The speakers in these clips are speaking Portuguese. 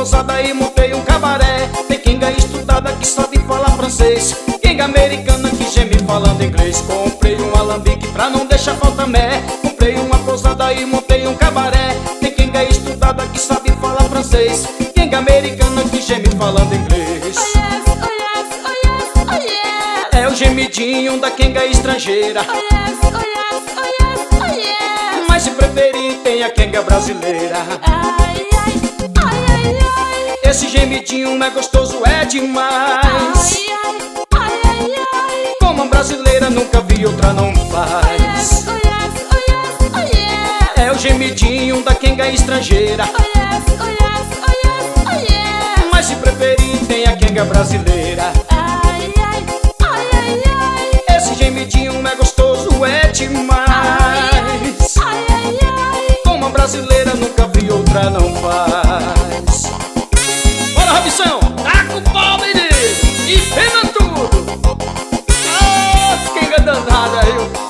pousada e montei um cabaré. Tem quenga estudada que sabe falar francês, quenga americana que geme falando inglês. Comprei um alambique pra não deixar falta mé. Comprei uma pousada e montei um cabaré. Tem quenga estudada que sabe falar francês, quenga americana que geme falando inglês. Oh yes, oh yes, oh yes, oh yes. É o gemidinho da quenga estrangeira. Oh yes, oh yes, oh yes, oh yes. Mas se preferir tem a quenga brasileira. Ai, ai, ai, ai, ai. Esse gemidinho é gostoso, é demais. Ai, ai, ai, ai, ai. Como a brasileira nunca vi, outra não Oh faz. yes, oh yes, oh yes, oh yes. É o gemidinho da quenga estrangeira. Oh yes, oh yes, oh yes, oh yes. Mas se preferir tem a quenga brasileira. Ai, ai, ai, ai, ai. Esse gemidinho é gostoso, é demais. Ai, ai, ai. Como a brasileira nunca vi, outra não faz. Bora, Robson! Tá com o pau, menino! E pena tudo! Ah, quenga danada, viu?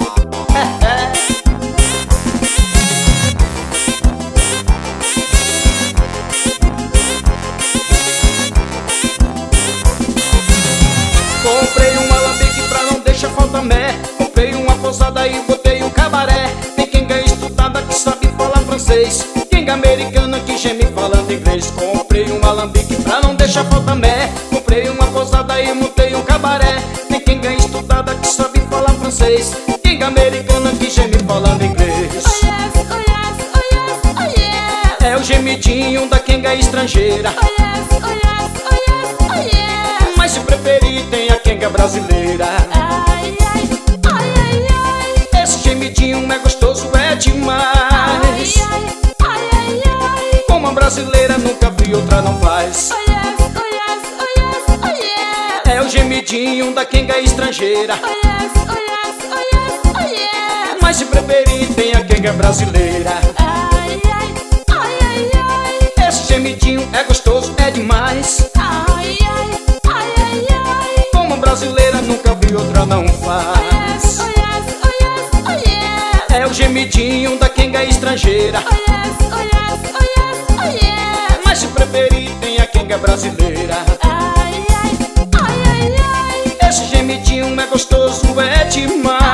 Comprei um alambique pra não deixar falta mé. Comprei uma pousada e botei um cabaré. Tem quenga estudada que sabe falar francês, quenga americana que geme falando inglês. Comprei um alambique pra não deixar falta mé. Comprei uma pousada e montei um cabaré. Tem quenga estudada que sabe falar francês, quenga americana que geme falando inglês. Oh yes, oh yes, oh yes, oh yes. É o gemidinho da quenga estrangeira. Oh yes, oh yes, oh yes, oh yes. Mas se preferir tem a quenga brasileira. Ai, ai, ai, ai, ai. Esse gemidinho é gostoso, é demais. Ai, ai, ai, ai, ai. Como a brasileira nunca vi, outra não faz. Oh yes, oh yes, oh yes, oh yes. É o gemidinho da quenga estrangeira. Oh yes, oh yes, oh yes, oh yes. Mas se preferir tem a quenga brasileira. Ai, ai, ai, ai, ai. Esse gemidinho é gostoso, é demais. Ai, ai, ai, ai, ai. Como a brasileira nunca vi, outra não Oh yes, faz. oh yes, oh yes, oh yes. É o gemidinho da quenga estrangeira. Oh yes, oh yes, oh yes, oh yes. Mas se preferir tem a quenga brasileira. Ai, ai, ai, ai, ai. Esse gemidinho é gostoso, é demais.